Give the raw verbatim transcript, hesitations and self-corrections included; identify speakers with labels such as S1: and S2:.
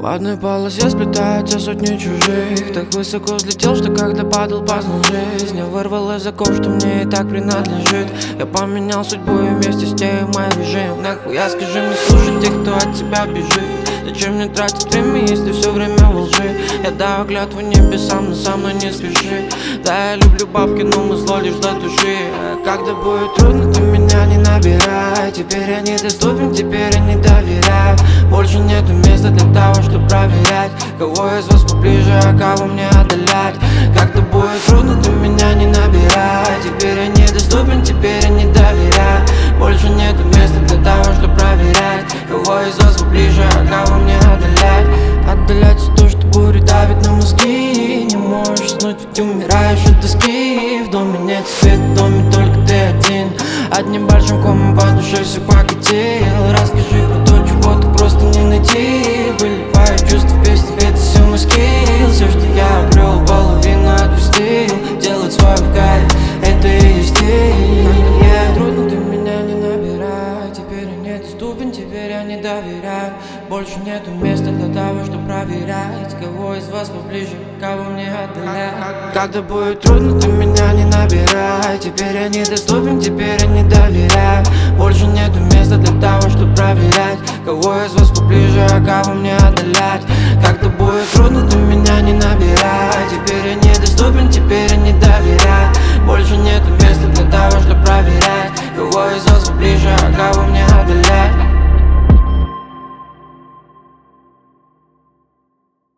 S1: В одной полосе сплетаются сотни чужих. Так высоко взлетел, что когда падал, познал жизнь. Я вырвал из оков, что мне и так принадлежит. Я поменял судьбу и вместе с нею мой режим. Нахуя, скажи мне, слушай тех, кто от тебя бежит. Зачем мне тратить время, если все время во лжи? Я даю клятву небесам, но со мной не спеши. Да, я люблю бабки, но мы зло лишь для души. Когда будет трудно, ты меня не набирай. Теперь я недоступен, теперь я не доверяю. Больше нету места для того, чтобы проверять, кого из вас поближе, а кого мне одолеть. Когда будет трудно, ты меня не набирай. Теперь я недоступен, теперь я не доверяю. Больше нету места для того, чтобы проверять, кого из вас поближе, а кого мне одолеть. Отдалять то, что буря давит на мозги. Не можешь снуть, ведь умираешь от тоски. В доме нет света, в доме только ты один. Одним большим комом по душе все покатил. Расскажи про то, чего ты просто не найти. Выливаю чувства в песни, это все мой скилл. Все, что я обрел, половину отпустил. Делать свой в кайф, это и есть стиль. Трудно, ты меня не набирай. Теперь я недоступен, теперь я не доверяю. Больше нету места для того, чтобы проверять, кого из вас поближе, кого мне одолеть. Когда будет трудно, ты меня не набирай. Теперь я недоступен, теперь я не доверяю. Больше нету места для того, чтобы проверять, кого из вас поближе, а кого мне одолеть. Когда будет трудно, ты